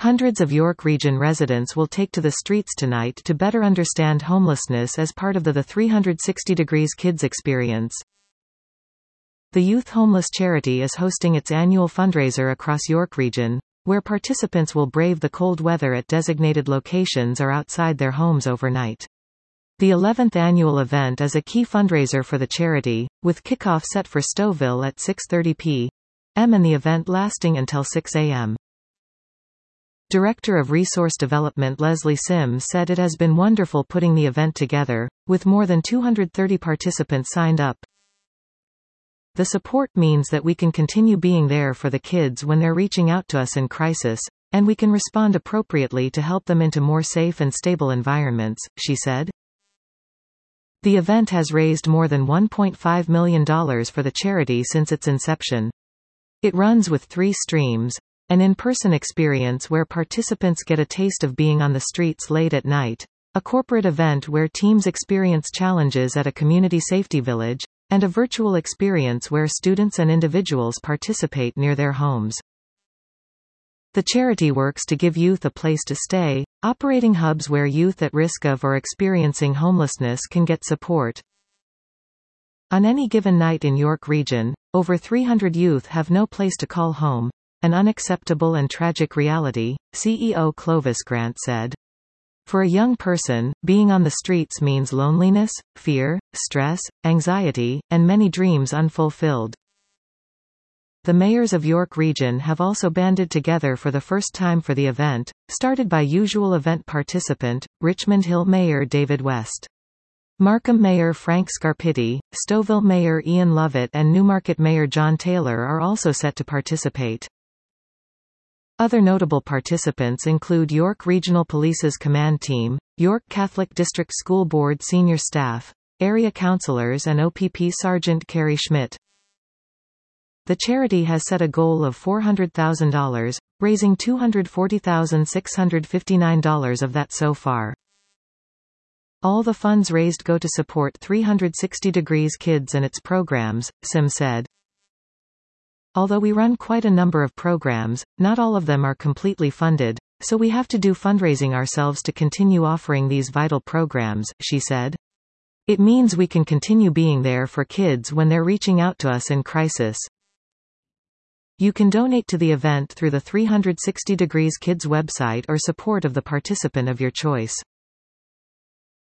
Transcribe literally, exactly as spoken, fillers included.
Hundreds of York Region residents will take to the streets tonight to better understand homelessness as part of the, the three sixty degrees Kids experience. The Youth Homeless Charity is hosting its annual fundraiser across York Region, where participants will brave the cold weather at designated locations or outside their homes overnight. The eleventh annual event is a key fundraiser for the charity, with kickoff set for Stouffville at six thirty p m and the event lasting until six a m Director of Resource Development Leslie Sims said it has been wonderful putting the event together, with more than two hundred thirty participants signed up. The support means that we can continue being there for the kids when they're reaching out to us in crisis, and we can respond appropriately to help them into more safe and stable environments, she said. The event has raised more than one point five million dollars for the charity since its inception. It runs with three streams: an in-person experience where participants get a taste of being on the streets late at night, a corporate event where teams experience challenges at a community safety village, and a virtual experience where students and individuals participate near their homes. The charity works to give youth a place to stay, operating hubs where youth at risk of or experiencing homelessness can get support. On any given night in York Region, over three hundred youth have no place to call home, an unacceptable and tragic reality, C E O Clovis Grant said. For a young person, being on the streets means loneliness, fear, stress, anxiety, and many dreams unfulfilled. The mayors of York Region have also banded together for the first time for the event, started by usual event participant, Richmond Hill Mayor David West. Markham Mayor Frank Scarpitti, Stouffville Mayor Ian Lovett and Newmarket Mayor John Taylor are also set to participate. Other notable participants include York Regional Police's command team, York Catholic District School Board senior staff, area councillors and O P P Sergeant Carrie Schmidt. The charity has set a goal of four hundred thousand dollars, raising two hundred forty thousand six hundred fifty-nine dollars of that so far. All the funds raised go to support three sixty degrees Kids and its programs, Sims said. Although we run quite a number of programs, not all of them are completely funded, so we have to do fundraising ourselves to continue offering these vital programs, she said. It means we can continue being there for kids when they're reaching out to us in crisis. You can donate to the event through the three sixty degrees Kids website or support of the participant of your choice.